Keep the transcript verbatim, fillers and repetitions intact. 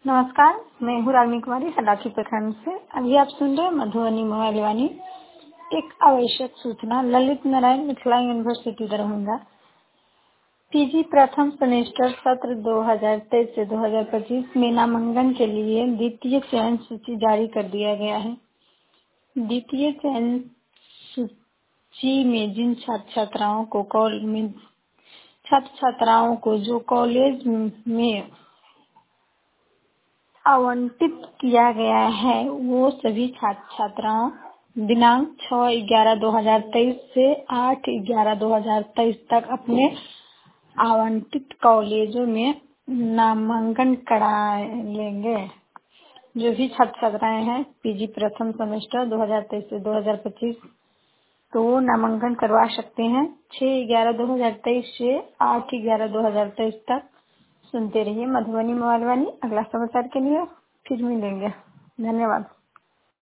नमस्कार, मैं हूँ रागनी कुमारी सलाखी प्रखंड से। अभी आप सुन रहे हैं मधुबनी मोबाइल वाणी। एक आवश्यक सूचना, ललित नारायण मिथिला यूनिवर्सिटी दरभंगा पीजी प्रथम सेमेस्टर सत्र दो हज़ार तेईस से दो हज़ार पच्चीस में नामांकन के लिए द्वितीय चयन सूची जारी कर दिया गया है। द्वितीय चयन सूची में जिन छात्र छात्राओं को कॉल में छात्र छात्राओं को जो कॉलेज में आवंटित किया गया है वो सभी छात्र छात्राओं दिनांक छह ग्यारह दो हजार तेईस से आठ ग्यारह दो हजार तेईस तक अपने आवंटित कॉलेजों में नामांकन करा लेंगे। जो भी छात्र छात्राएं हैं पीजी प्रथम सेमेस्टर दो हज़ार तेईस से दो हज़ार पच्चीस तो वो नामांकन करवा सकते हैं छह ग्यारह दो हजार तेईस से आठ ग्यारह दो हजार तेईस तक। सुनते रहिए मधुबनी मोबाइल वाणी। अगला समाचार के लिए फिर मिलेंगे। धन्यवाद।